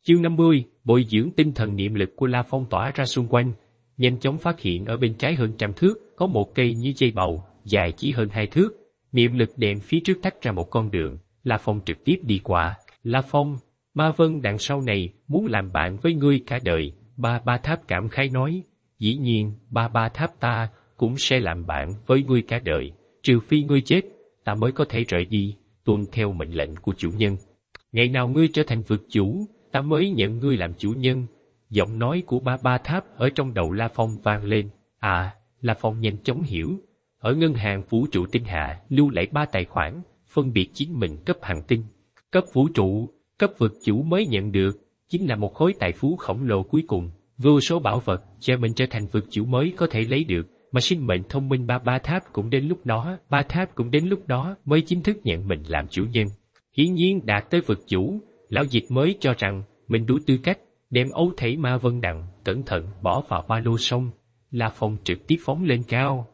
Chương 50, bồi dưỡng tinh thần niệm lực của La Phong tỏa ra xung quanh, nhanh chóng phát hiện ở bên trái hơn 100 thước, có một cây như dây bầu, dài chỉ hơn 2 thước. Niệm lực đệm phía trước tách ra một con đường, La Phong trực tiếp đi qua. La Phong, Ma Vân đằng sau này muốn làm bạn với ngươi cả đời, Ba Tháp cảm khái nói. Dĩ nhiên, Ba Tháp ta cũng sẽ làm bạn với ngươi cả đời, trừ phi ngươi chết, ta mới có thể rời đi, tuân theo mệnh lệnh của chủ nhân. Ngày nào ngươi trở thành vực chủ, ta mới nhận ngươi làm chủ nhân. Giọng nói của Ba Tháp ở trong đầu La Phong vang lên. La Phong nhanh chóng hiểu. Ở ngân hàng vũ trụ tinh hạ lưu lại 3 tài khoản, phân biệt chính mình cấp hành tinh, cấp vũ trụ, cấp vực chủ mới nhận được, chính là một khối tài phú khổng lồ cuối cùng. Vô số bảo vật cho mình trở thành vực chủ mới có thể lấy được, mà sinh mệnh thông minh Ba Tháp cũng đến lúc đó mới chính thức nhận mình làm chủ nhân. Hiển nhiên đạt tới vực chủ, lão dịch mới cho rằng mình đủ tư cách, đem ấu thể Ma Vân Đằng cẩn thận bỏ vào ba lô xong. La Phong trực tiếp phóng lên cao,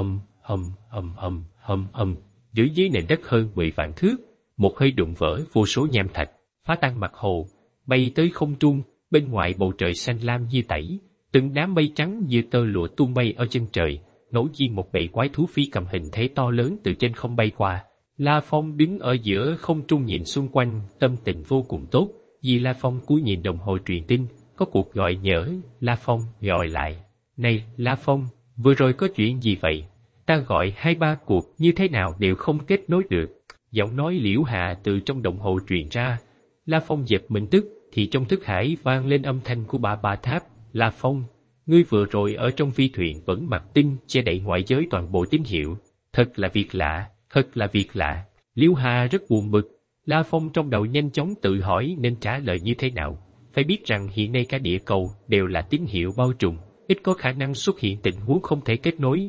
dưới dưới nền đất hơn 10 vạn thước, một hơi đụng vỡ vô số nham thạch, phá tan mặt hồ, bay tới không trung. Bên ngoài bầu trời xanh lam như tẩy, từng đám mây trắng như tơ lụa tung bay ở chân trời, ngẫu nhiên một bầy quái thú phi cầm hình thể to lớn từ trên không bay qua. La Phong đứng ở giữa không trung nhìn xung quanh, tâm tình vô cùng tốt. Vì La Phong cúi nhìn đồng hồ truyền tin, có cuộc gọi nhỡ. La Phong gọi lại. Này La Phong, vừa rồi có chuyện gì vậy? Ta gọi 2-3 cuộc như thế nào đều không kết nối được. Giọng nói Liễu Hà từ trong đồng hồ truyền ra. La Phong giật mình tức, thì trong thức hải vang lên âm thanh của Ba Tháp. La Phong, ngươi vừa rồi ở trong phi thuyền vẫn mặc tinh che đậy ngoại giới toàn bộ tín hiệu. Thật là việc lạ. Liễu Hà rất buồn bực. La Phong trong đầu nhanh chóng tự hỏi nên trả lời như thế nào. Phải biết rằng hiện nay cả địa cầu đều là tín hiệu bao trùm, ít có khả năng xuất hiện tình huống không thể kết nối.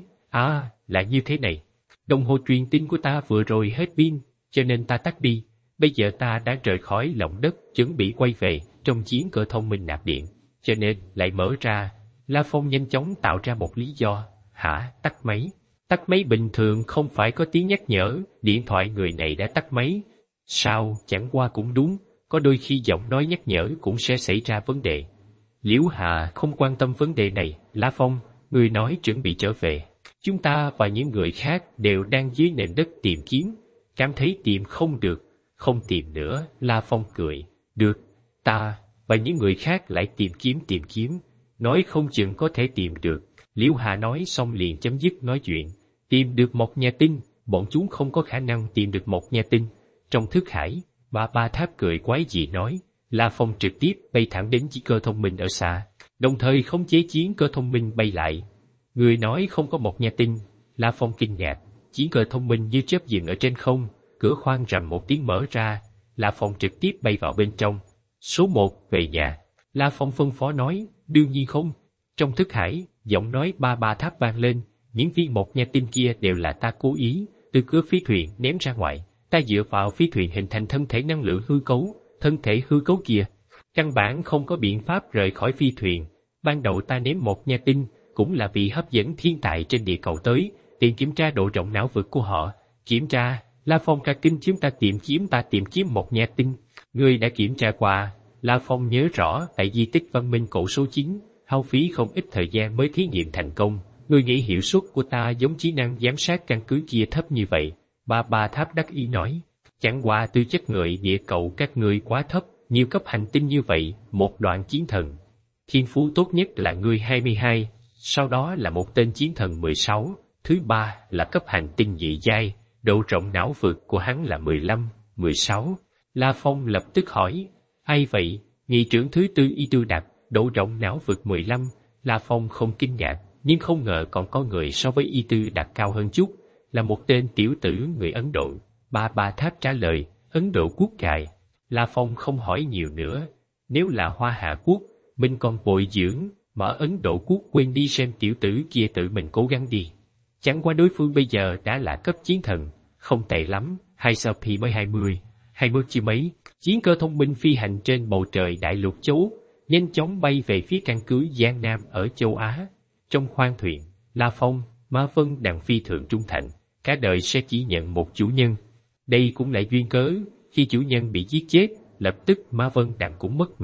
Là như thế này. Đồng hồ truyền tin của ta vừa rồi hết pin, cho nên ta tắt đi. Bây giờ ta đã rời khỏi lòng đất, chuẩn bị quay về trong chiến cơ thông minh nạp điện, cho nên lại mở ra. La Phong nhanh chóng tạo ra một lý do. Tắt máy. Tắt máy bình thường không phải có tiếng nhắc nhở, điện thoại người này đã tắt máy. Sao, chẳng qua cũng đúng, có đôi khi giọng nói nhắc nhở cũng sẽ xảy ra vấn đề. Liễu Hà không quan tâm vấn đề này. La Phong, người nói chuẩn bị trở về. Chúng ta và những người khác đều đang dưới nền đất tìm kiếm, cảm thấy tìm không được. Không tìm nữa. La Phong cười. Được, ta và những người khác lại tìm kiếm, nói không chừng có thể tìm được. Liễu Hà nói xong liền chấm dứt nói chuyện. Tìm được một nhà tinh, bọn chúng không có khả năng tìm được một nhà tinh. Trong thức hải, Ba Tháp cười quái dị nói. La Phong trực tiếp bay thẳng đến chiến cơ thông minh ở xa, đồng thời khống chế chiến cơ thông minh bay lại. Người nói không có một nhà tinh. La Phong kinh ngạc. Chiến cơ thông minh như chớp dừng ở trên không, cửa khoang rầm một tiếng mở ra. La Phong trực tiếp bay vào bên trong. Số 1, về nhà. La Phong phân phó nói. Đương nhiên không. Trong thức hải, giọng nói Ba Tháp vang lên. Những viên một nhà tinh kia đều là ta cố ý từ cửa phi thuyền ném ra ngoài. Ta dựa vào phi thuyền hình thành thân thể năng lượng hư cấu. Thân thể hư cấu kia căn bản không có biện pháp rời khỏi phi thuyền. Ban đầu ta ném một nhà tinh cũng là vì hấp dẫn thiên tài trên địa cầu tới, tìm kiểm tra độ rộng não vực của họ. Kiểm tra? La Phong cả kinh. Chúng ta tìm kiếm một nhà tinh. Ngươi đã kiểm tra qua? La Phong nhớ rõ, tại di tích văn minh cổ số 9, hao phí không ít thời gian mới thí nghiệm thành công. Ngươi nghĩ hiệu suất của ta giống trí năng giám sát căn cứ kia thấp như vậy? Ba Tháp đắc ý nói. Chẳng qua tư chất người địa cầu các ngươi quá thấp, nhiều cấp hành tinh như vậy, một đoạn chiến thần. Thiên phú tốt nhất là ngươi 22, sau đó là một tên chiến thần 16, thứ ba là cấp hành tinh dị giai, độ rộng não vực của hắn là 15, 16. La Phong lập tức hỏi, ai vậy? Nghị trưởng thứ tư Y Tư Đặc, độ rộng não vực 15. La Phong không kinh ngạc, nhưng không ngờ còn có người so với Y Tư Đặc cao hơn chút, là một tên tiểu tử người Ấn Độ. Ba Tháp trả lời, Ấn Độ quốc cài. La Phong không hỏi nhiều nữa. Nếu là Hoa Hạ quốc, mình còn bồi dưỡng, mà ở Ấn Độ quốc quên đi xem tiểu tử kia tự mình cố gắng đi. Chẳng qua đối phương bây giờ đã là cấp chiến thần, không tệ lắm, hay sao thì mới 20 chứ mấy. Chiến cơ thông minh phi hành trên bầu trời đại lục châu, nhanh chóng bay về phía căn cứ Giang Nam ở châu Á. Trong khoang thuyền, La Phong, Ma Vân Đằng phi thường trung thành, cả đời sẽ chỉ nhận một chủ nhân. Đây cũng là duyên cớ, khi chủ nhân bị giết chết, lập tức Ma Vân Đằng cũng mất mạng.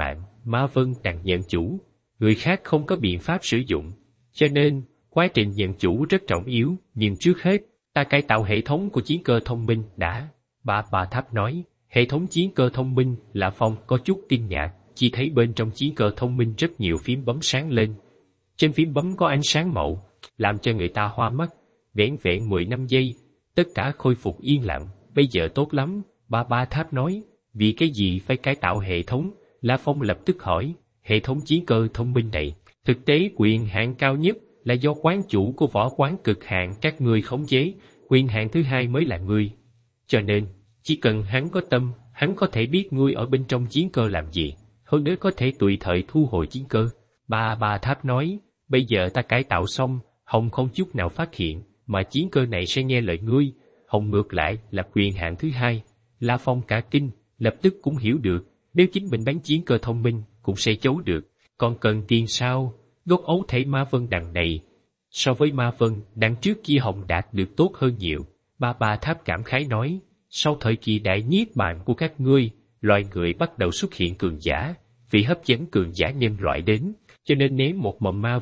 Ma Vân Đằng nhận chủ, người khác không có biện pháp sử dụng, cho nên quá trình nhận chủ rất trọng yếu. Nhưng trước hết, ta cải tạo hệ thống của chiến cơ thông minh đã. Ba Tháp nói, hệ thống chiến cơ thông minh. Lã Phong có chút kinh ngạc, chỉ thấy bên trong chiến cơ thông minh rất nhiều phím bấm sáng lên. Trên phím bấm có ánh sáng màu, làm cho người ta hoa mắt. Vẻn vẹn 15 giây, tất cả khôi phục yên lặng. Bây giờ tốt lắm, Ba Tháp nói. Vì cái gì phải cải tạo hệ thống? Lã Phong lập tức hỏi. Hệ thống chiến cơ thông minh này, thực tế quyền hạn cao nhất là do quán chủ của võ quán cực hạn các ngươi khống chế, quyền hạn thứ hai mới là ngươi. Cho nên, chỉ cần hắn có tâm, hắn có thể biết ngươi ở bên trong chiến cơ làm gì, hơn nữa có thể tùy thời thu hồi chiến cơ. Ba Tháp nói, bây giờ ta cải tạo xong, Hồng không chút nào phát hiện, mà chiến cơ này sẽ nghe lời ngươi. Hồng ngược lại là quyền hạn thứ hai. La Phong cả kinh, lập tức cũng hiểu được, nếu chính mình bán chiến cơ thông minh, cũng sẽ giấu được. Còn cần tiền sao? Gốc ấu thể Ma Vân Đằng này, so với Ma Vân Đằng trước kia Hồng đạt được tốt hơn nhiều. Ba Tháp cảm khái nói, sau thời kỳ đại niết bàn của các ngươi, loài người bắt đầu xuất hiện cường giả, vì hấp dẫn cường giả nhân loại đến, cho nên ném một mầm Ma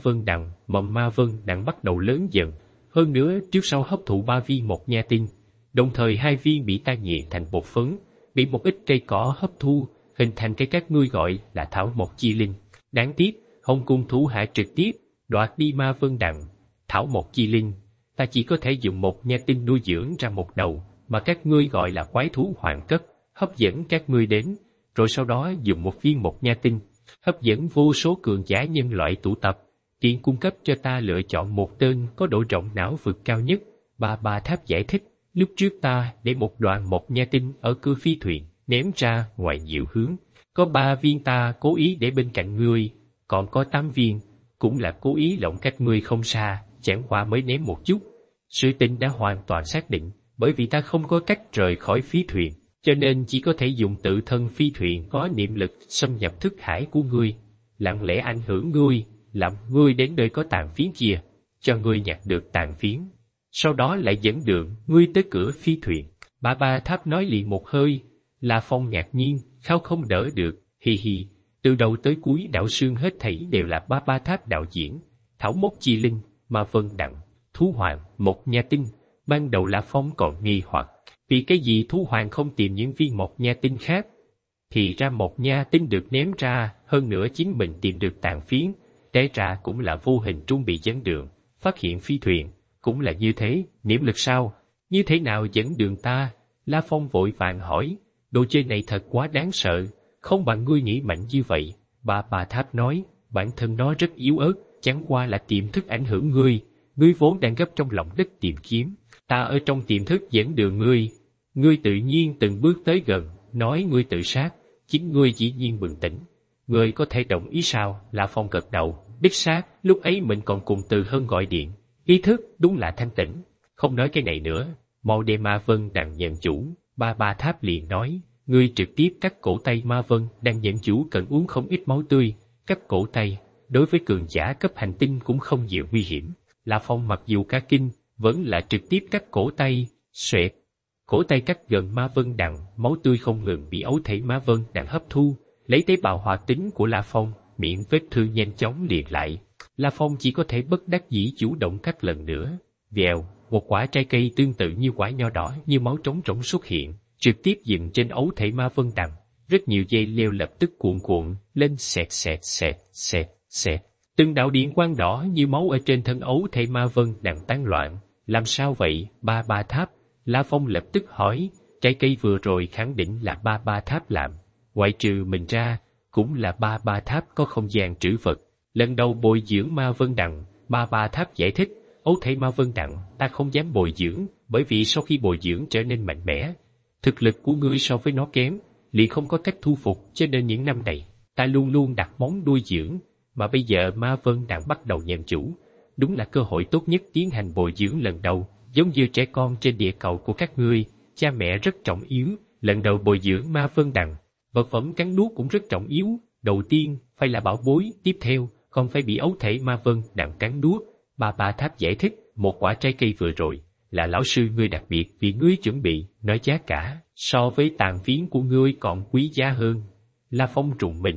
Vân Đằng bắt đầu lớn dần. Hơn nữa, trước sau hấp thụ 3 viên một nha tinh, đồng thời 2 viên bị tan nghiền thành bột phấn, bị một ít cây cỏ hấp thu, hình thành cái các ngươi gọi là thảo mộc chi linh. Đáng tiếc, Hồng cung thủ hạ trực tiếp đoạt đi Ma Vân Đằng. Thảo mộc chi linh, ta chỉ có thể dùng một nha tinh nuôi dưỡng ra một đầu, mà các ngươi gọi là quái thú hoàng cấp, hấp dẫn các ngươi đến, rồi sau đó dùng một viên một nha tinh, hấp dẫn vô số cường giả nhân loại tụ tập, tiện cung cấp cho ta lựa chọn một tên có độ rộng não vực cao nhất. Ba Tháp giải thích, lúc trước ta để một đoàn một nha tinh ở cửa phi thuyền, ném ra ngoài nhiều hướng, có 3 viên ta cố ý để bên cạnh ngươi, còn có 8 viên, cũng là cố ý lộng cách ngươi không xa, chẳng qua mới ném một chút. Sự tình đã hoàn toàn xác định, bởi vì ta không có cách rời khỏi phi thuyền, cho nên chỉ có thể dùng tự thân phi thuyền có niệm lực xâm nhập thức hải của ngươi, lặng lẽ ảnh hưởng ngươi, làm ngươi đến nơi có tàn phiến kia, cho ngươi nhặt được tàn phiến, sau đó lại dẫn đường ngươi tới cửa phi thuyền. Ba Tháp nói liền một hơi. La Phong ngạc nhiên, khao không đỡ được, hi hi. Từ đầu tới cuối đạo sương hết thảy đều là Ba Tháp đạo diễn. Thảo mộc chi linh, Ma Vân Đằng, thú hoàng, một nha tinh. Ban đầu La Phong còn nghi hoặc, vì cái gì thú hoàng không tìm những viên một nha tinh khác? Thì ra một nha tinh được ném ra, hơn nữa chính mình tìm được tàn phiến, té ra cũng là vô hình trung bị dẫn đường, phát hiện phi thuyền, cũng là như thế. Niệm lực sao? Như thế nào dẫn đường ta? La Phong vội vàng hỏi, đồ chơi này thật quá đáng sợ, không bằng ngươi nghĩ mạnh như vậy. Ba Tháp nói, bản thân nó rất yếu ớt, chẳng qua là tiềm thức ảnh hưởng ngươi, ngươi vốn đang gấp trong lòng đất tìm kiếm, ta ở trong tiềm thức dẫn đường ngươi, ngươi tự nhiên từng bước tới gần, nói ngươi tự sát, chính ngươi dĩ nhiên bừng tỉnh. Ngươi có thể đồng ý sao? La Phong gật đầu, đích xác, lúc ấy mình còn cùng Từ Hân gọi điện, ý thức đúng là thanh tĩnh. Không nói cái này nữa, mau đem Ma Vân Đằng nhận chủ. Ba Tháp liền nói, ngươi trực tiếp cắt cổ tay Ma Vân đang nhận chủ cần uống không ít máu tươi, cắt cổ tay, đối với cường giả cấp hành tinh cũng không nhiều nguy hiểm. La Phong mặc dù cả kinh, vẫn là trực tiếp cắt cổ tay, xoẹt. Cổ tay cắt gần Ma Vân Đằng, máu tươi không ngừng bị ấu thể Ma Vân Đằng hấp thu, lấy tế bào hoạt tính của La Phong, miệng vết thương nhanh chóng liền lại. La Phong chỉ có thể bất đắc dĩ chủ động cắt lần nữa. Vèo, một quả trái cây tương tự như quả nho đỏ như máu trống rỗng xuất hiện, trực tiếp dừng trên ấu thể Ma Vân Đằng. Rất nhiều dây leo lập tức cuộn cuộn lên, xẹt. Từng đạo điện quang đỏ như máu ở trên thân ấu thể Ma Vân Đằng tán loạn. Làm sao vậy? Ba Tháp. La Phong lập tức hỏi, trái cây vừa rồi khẳng định là Ba Tháp làm, ngoại trừ mình ra, cũng là Ba Tháp có không gian trữ vật. Lần đầu bồi dưỡng Ma Vân Đằng, Ba Tháp giải thích, ấu thể Ma Vân Đằng ta không dám bồi dưỡng, bởi vì sau khi bồi dưỡng trở nên mạnh mẽ, thực lực của ngươi so với nó kém, liền không có cách thu phục, cho nên những năm này, ta luôn luôn đặt móng nuôi dưỡng, mà bây giờ Ma Vân Đằng bắt đầu nhận chủ, đúng là cơ hội tốt nhất tiến hành bồi dưỡng lần đầu, giống như trẻ con trên địa cầu của các ngươi, cha mẹ rất trọng yếu, lần đầu bồi dưỡng Ma Vân Đằng, vật phẩm cắn nuốt cũng rất trọng yếu, đầu tiên phải là bảo bối, tiếp theo còn phải bị ấu thể Ma Vân Đằng cắn nuốt. Ba Tháp giải thích, một quả trái cây vừa rồi là lão sư ngươi đặc biệt vì ngươi chuẩn bị, nói giá cả so với tàn phiến của ngươi còn quý giá hơn. La Phong trùng mình,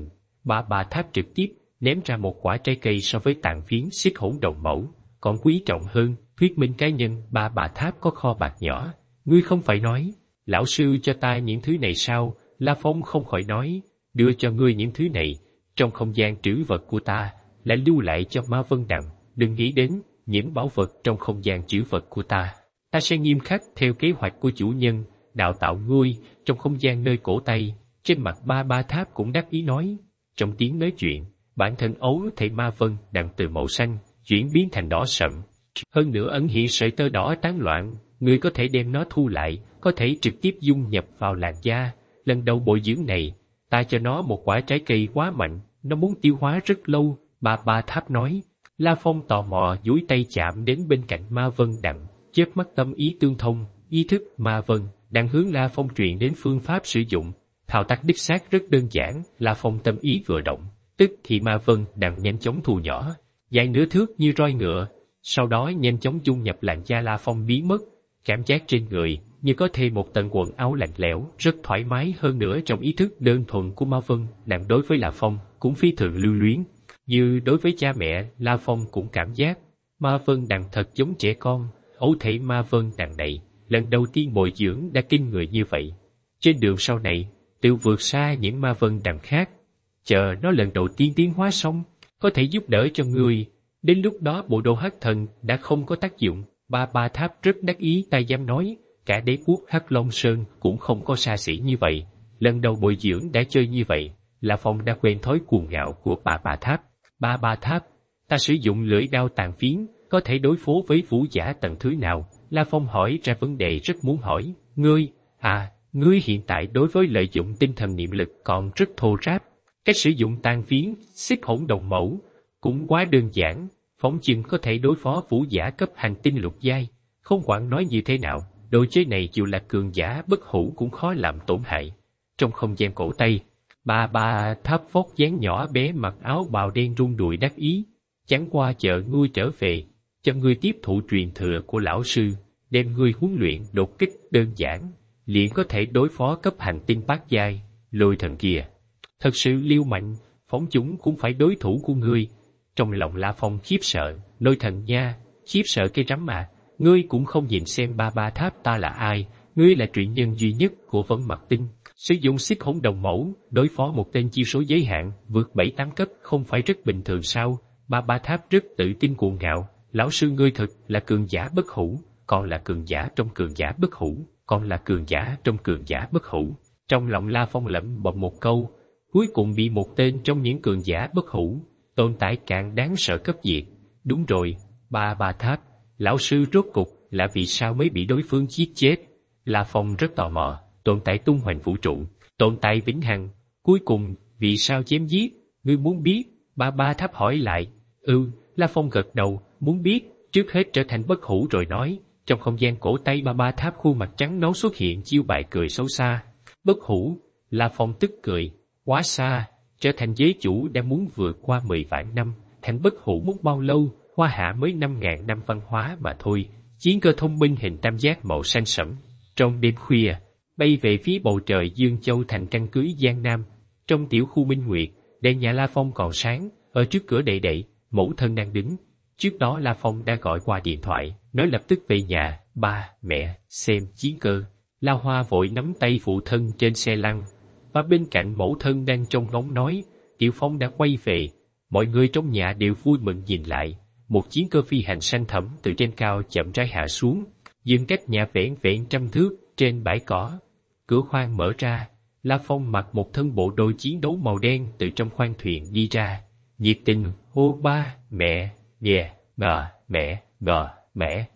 Bà Tháp trực tiếp ném ra một quả trái cây so với tàn phiến xiết hỗn đồng mẫu, còn quý trọng hơn, thuyết minh cá nhân. Bà Tháp có kho bạc nhỏ. Ngươi không phải nói, lão sư cho ta những thứ này sao? La Phong không khỏi nói, đưa cho ngươi những thứ này, trong không gian trữ vật của ta, lại lưu lại cho Ma Vân Đằng. Đừng nghĩ đến những bảo vật trong không gian trữ vật của ta. Ta sẽ nghiêm khắc theo kế hoạch của chủ nhân, đào tạo ngươi trong không gian nơi cổ tay. Trên mặt ba Tháp cũng đắc ý nói, trong tiếng nói chuyện, bản thân ấu thể Ma Vân Đằng từ màu xanh chuyển biến thành đỏ sậm, hơn nữa ẩn hiện sợi tơ đỏ tán loạn. Ngươi có thể đem nó thu lại, có thể trực tiếp dung nhập vào làn da. Lần đầu bồi dưỡng này, ta cho nó một quả trái cây quá mạnh, nó muốn tiêu hóa rất lâu. Ba Tháp nói. La Phong tò mò duỗi tay chạm đến bên cạnh Ma Vân Đằng, chớp mắt tâm ý tương thông, ý thức Ma Vân đang hướng La Phong truyền đến phương pháp sử dụng. Thao tác đích xác rất đơn giản. La Phong tâm ý vừa động, tức thì Ma Vân Đằng nhanh chóng thu nhỏ, dài nửa thước như roi ngựa, sau đó nhanh chóng dung nhập làn da La Phong biến mất. Cảm giác trên người như có thêm một tầng quần áo lạnh lẽo, rất thoải mái. Hơn nữa trong ý thức đơn thuần của Ma Vân Đằng đối với La Phong cũng phi thường lưu luyến, như đối với cha mẹ. La Phong cũng cảm giác Ma Vân Đằng thật giống trẻ con. Ấu thể Ma Vân Đằng này lần đầu tiên bồi dưỡng đã kinh người như vậy, trên đường sau này tự vượt xa những Ma Vân Đằng khác. Chờ nó lần đầu tiên tiến hóa xong, có thể giúp đỡ cho người. Đến lúc đó bộ đồ hắc thần đã không có tác dụng. Ba Tháp rất đắc ý, ta dám nói, cả đế quốc Hắc Long Sơn cũng không có xa xỉ như vậy. Lần đầu bồi dưỡng đã chơi như vậy, La Phong đã quen thói cuồng ngạo của ba Tháp. Ba Tháp, ta sử dụng lưỡi đao tàn phiến, có thể đối phó với vũ giả tầng thứ nào? La Phong hỏi ra vấn đề rất muốn hỏi. Ngươi hiện tại đối với lợi dụng tinh thần niệm lực còn rất thô ráp. Cách sử dụng tàn phiến, xích hỗn đồng mẫu cũng quá đơn giản, phỏng chừng có thể đối phó vũ giả cấp hành tinh lục giai. Không quản nói như thế nào, đồ chơi này dù là cường giả bất hủ cũng khó làm tổn hại. Trong không gian cổ Tây, ba Tháp vóc dáng nhỏ bé mặc áo bào đen rung đùi đắc ý. Chẳng qua chờ ngươi trở về, cho ngươi tiếp thụ truyền thừa của lão sư, đem ngươi huấn luyện đột kích đơn giản, liền có thể đối phó cấp hành tinh bát giai. Lôi thần kia thật sự liêu mạnh, phóng chúng cũng phải đối thủ của ngươi. Trong lòng La Phong khiếp sợ, lôi thần nha, khiếp sợ cái rắm mà. Ngươi cũng không nhìn xem ba Tháp ta là ai, ngươi là truyện nhân duy nhất của Vân Mặt Tinh. Sử dụng xích hỗn đồng mẫu, đối phó một tên chiêu số giới hạn, vượt 7-8 cấp không phải rất bình thường sao? Ba Tháp rất tự tin cuồng ngạo, lão sư ngươi thực là cường giả bất hủ, còn là cường giả trong cường giả bất hủ, còn là cường giả trong cường giả bất hủ. Trong lòng La Phong lẩm bẩm một câu, cuối cùng bị một tên trong những cường giả bất hủ, tồn tại càng đáng sợ cấp diệt. Đúng rồi, ba Tháp, lão sư rốt cục là vì sao mới bị đối phương giết chết? La Phong rất tò mò, tồn tại tung hoành vũ trụ, tồn tại vĩnh hằng, cuối cùng vì sao chém giết? Ngươi muốn biết? Ba Tháp hỏi lại. La Phong gật đầu, muốn biết, trước hết trở thành bất hủ rồi nói. Trong không gian cổ Tây, ba Tháp khuôn mặt trắng nõn xuất hiện chiêu bài cười xấu xa. Bất hủ? La Phong tức cười, quá xa, trở thành giới chủ đã muốn vượt qua 10 vạn năm, thành bất hủ muốn bao lâu? Hoa Hạ mới 5.000 năm văn hóa mà thôi. Chiến cơ thông minh hình tam giác màu xanh sẫm, trong đêm khuya bay về phía bầu trời Dương Châu thành căn cứ Giang Nam. Trong tiểu khu Minh Nguyệt, đèn nhà La Phong còn sáng, ở trước cửa đệ, mẫu thân đang đứng. Trước đó La Phong đã gọi qua điện thoại, nói lập tức về nhà. Ba, mẹ, xem chiến cơ. La Hoa vội nắm tay phụ thân trên xe lăn, và bên cạnh mẫu thân đang trông ngóng nói, Tiểu Phong đã quay về. Mọi người trong nhà đều vui mừng nhìn lại, một chiến cơ phi hành xanh thẫm từ trên cao chậm rãi hạ xuống, dừng cách nhà vẻn 100 thước trên bãi cỏ. Cửa khoang mở ra, La Phong mặc một thân bộ đồ chiến đấu màu đen từ trong khoang thuyền đi ra, nhiệt tình hô ba, mẹ, mẹ.